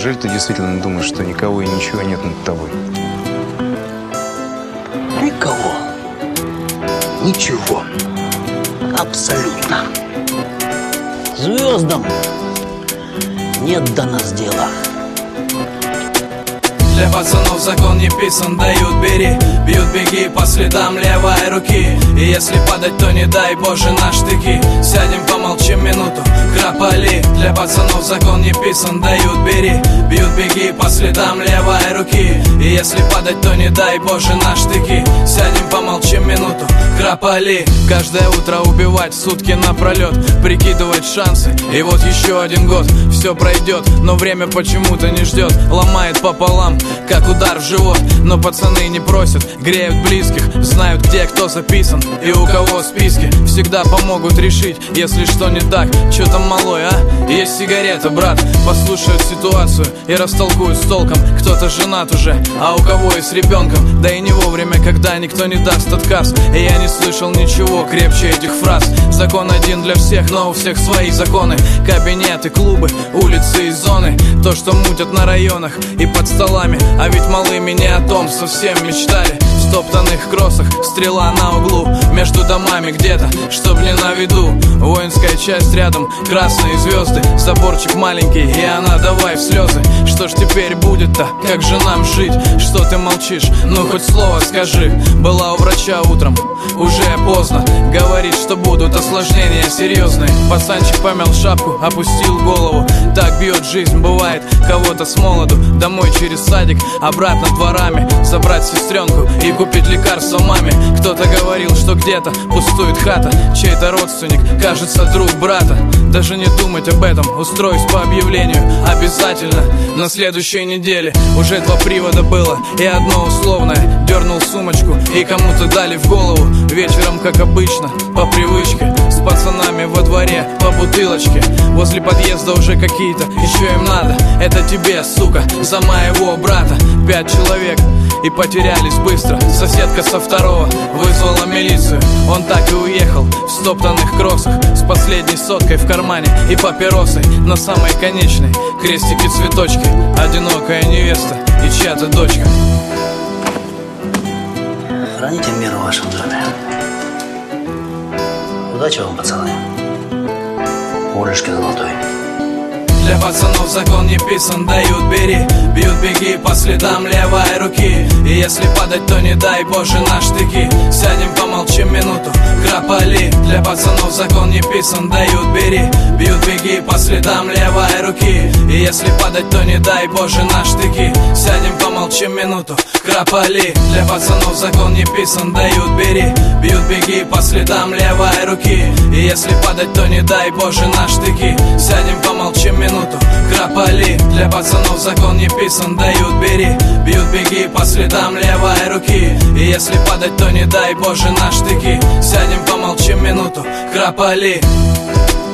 Неужели ты действительно думаешь, что никого и ничего нет над тобой? Никого. Ничего. Абсолютно. Звездам нет до нас дела. Для пацанов закон не писан, дают бери. Бьют беги по следам левой руки. И если падать, то не дай Боже на штыки. Сядем, помолчим минуту, храпали. Для пацанов закон не писан, дают бери. Бьют беги по следам левой руки. И если падать, то не дай Боже на штыки. Сядем, помолчим минуту, храпали. Каждое утро убивать сутки напролет, прикидывать шансы. И вот еще один год, все пройдет, но время почему-то не ждет. Ломает пополам, как удар в живот. Но пацаны не просят, греют близких, знают, где кто записан и у кого списки. Всегда помогут решить, если что не так. Че там малой, а? Есть сигарета, брат. Послушают ситуацию и растолкуют с толком. Кто-то женат уже, а у кого и с ребенком. Да и не вовремя, когда никто не даст отказ. И я не слышал ничего крепче этих фраз. Закон один для всех, но у всех свои законы. Кабинеты, клубы, улицы и зоны. То, что мутят на районах и под столами. А ведь малыми не о том совсем мечтали. В стоптанных кроссах стрела на углу. Между домами где-то, чтоб не на виду. Воинская часть рядом, красные звезды. Заборчик маленький, и она давай в слезы. Что ж теперь будет-то, как же нам жить? Что ты молчишь, ну хоть слово скажи. Была у врача утром, уже поздно. Говорит, что будут осложнения серьезные. Пацанчик помял шапку, опустил голову. Так бьет жизнь, бывает, кого-то с молоду. Домой через садик, обратно дворами. Забрать сестренку и купить лекарство маме. Кто-то говорил, что где-то пустует хата. Чей-то родственник, кажется, друг брата. Даже не думать об этом, устроюсь по объявлению. Обязательно на следующей неделе. Уже 2 привода было и одно условное. Дернул сумочку и кому-то дали в голову. Вечером, как обычно, по привычке. С пацанами во дворе по бутылочке. Возле подъезда уже какие-то, еще им надо. Это тебе, сука, за моего брата. 5 человек и потерялись быстро. Соседка со второго вызвала милицию. Он так и уехал в стоптанных кроссах, с последней соткой в кармане и папиросой. На самой конечной крестики-цветочки. Одинокая невеста и чья-то дочка. Храните мир в вашем доме. Удачи вам, пацаны. Олюшке золотой. Для пацанов закон не писан, дают бери. Бьют беги по следам левой руки. И если падать, то не дай Боже на штыки. Сядем, помолчим минуту, храпали. Для пацанов закон не писан, дают бери. Бьют беги по следам левой руки. И если падать, то не дай Боже на штыки. Сядем, помолчим минуту, храпали. Для пацанов закон не писан, дают бери. Бьют беги по следам левой руки. И если падать, то не дай Боже на штыки. Сядем, помолчим минуту, храпали. Для пацанов закон не писан, дают бери. Бьют беги по следам левой руки. И если падать, то не дай Боже на штыки. Сядем, помолчим минуту, храпали.